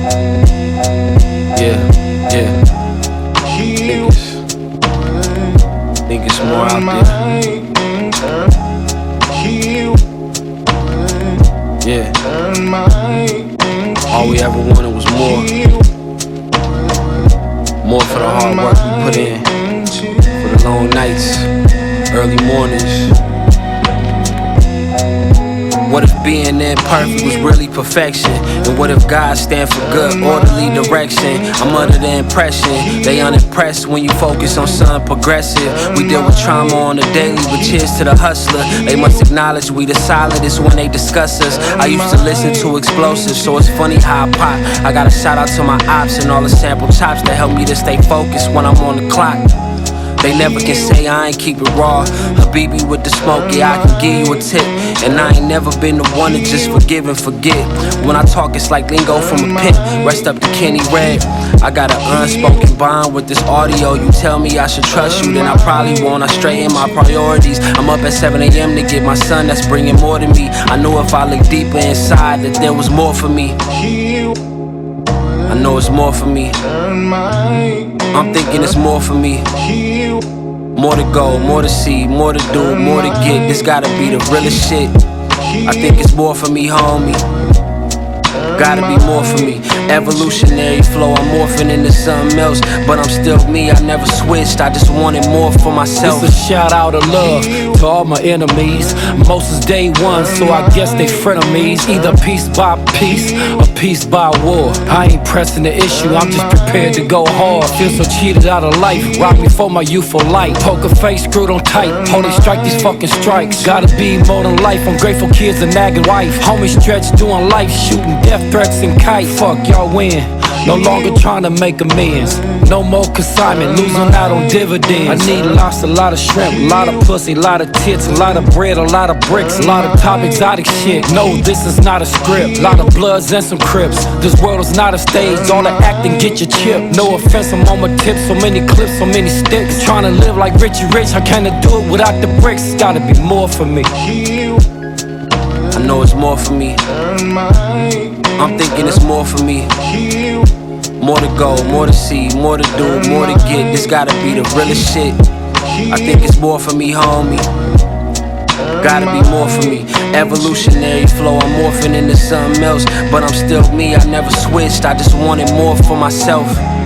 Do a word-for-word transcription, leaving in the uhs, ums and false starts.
Yeah, yeah. Think it's, think it's more out there. Yeah. All we ever wanted was more. More for the hard work we put in, for the long nights, early mornings. What if being imperfect was really perfection? And what if God stand for good, orderly direction? I'm under the impression they unimpressed when you focus on something progressive. We deal with trauma on the daily, but cheers to the hustler. They must acknowledge we the solidest when they discuss us. I used to listen to explosives, so it's funny how I pop. I got a shout out to my ops and all the sample chops that help me to stay focused when I'm on the clock. They never can say I ain't keep it raw. Habibi with the smoke, yeah, I can give you a tip. And I ain't never been the one to just forgive and forget. When I talk, it's like lingo from a pimp. Rest up to Kenny Red. I got an unspoken bond with this audio. You tell me I should trust you, then I probably won't. I straighten my priorities. I'm up at seven a m to get my son, that's bringing more to me. I knew if I looked deeper inside that there was more for me. I know it's more for me. I'm thinking it's more for me. More to go, more to see, more to do, more to get. This gotta be the realest shit. I think it's more for me, homie. Gotta be more for me. Evolutionary flow, I'm morphing into something else. But I'm still me, I never switched. I just wanted more for myself. It's a shout out of love to all my enemies. Most is day one, so I guess they frenemies. Either piece by piece or piece by war. I ain't pressing the issue, I'm just prepared to go hard. Feel so cheated out of life, rock me for my youthful light. Poker face screwed on tight, hold they strike these fucking strikes. Gotta be more than life, I'm grateful kids and nagging wife. Homie stretch doing life, shooting death threats and kite. Fuck y'all win, no longer trying to make amends. No more consignment, losing out on dividends. I need lots, a lot of shrimp, a lot of pussy, a lot of tits, a lot of bread, a lot of bricks, a lot of top exotic shit. No, this is not a script, a lot of bloods and some crips. This world is not a stage, all the acting get your chip. No offense, I'm on my tips, so many clips, so many sticks. Trying to live like Richie Rich, how can I do it without the bricks? It's gotta be more for me. I know it's more for me. I'm thinking it's more for me. More to go, more to see, more to do, more to get. This gotta be the realest shit. I think it's more for me, homie. Gotta be more for me. Evolutionary flow, I'm morphing into something else. But I'm still me, I never switched. I just wanted more for myself.